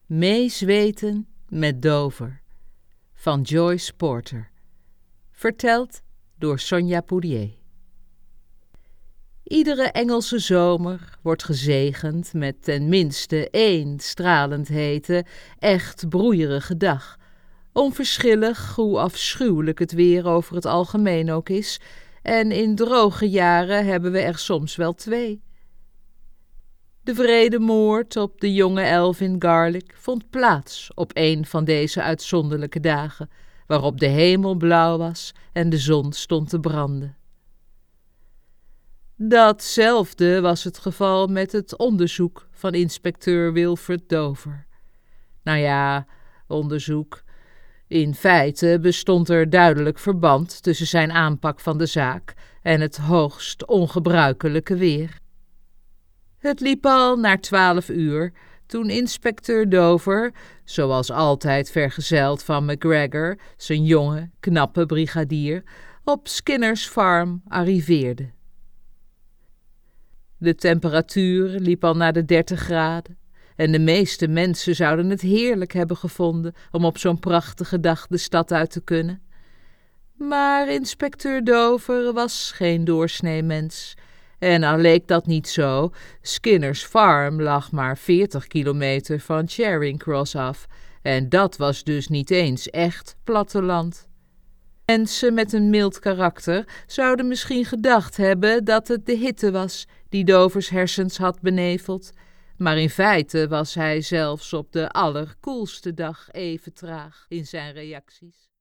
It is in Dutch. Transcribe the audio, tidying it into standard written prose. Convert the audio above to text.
Meezweten met Dover van Joyce Porter. Verteld door Sonja Poulier. Iedere Engelse zomer wordt gezegend met ten minste 1 stralend hete, echt broeierige dag. Onverschillig hoe afschuwelijk het weer over het algemeen ook is, en in droge jaren hebben we er soms wel 2. De vredemoord op de jonge Elvin Garlick vond plaats op een van deze uitzonderlijke dagen, waarop de hemel blauw was en de zon stond te branden. Datzelfde was het geval met het onderzoek van inspecteur Wilfred Dover. Nou ja, onderzoek. In feite bestond er duidelijk verband tussen zijn aanpak van de zaak en het hoogst ongebruikelijke weer. Het liep al naar 12 uur, toen inspecteur Dover, zoals altijd vergezeld van McGregor, zijn jonge, knappe brigadier, op Skinners Farm arriveerde. De temperatuur liep al naar de 30 graden en de meeste mensen zouden het heerlijk hebben gevonden om op zo'n prachtige dag de stad uit te kunnen. Maar inspecteur Dover was geen doorsnee mens. En al leek dat niet zo, Skinners Farm lag maar 40 kilometer van Charing Cross af, en dat was dus niet eens echt platteland. Mensen met een mild karakter zouden misschien gedacht hebben dat het de hitte was die Dovers hersens had beneveld, maar in feite was hij zelfs op de allerkoelste dag even traag in zijn reacties.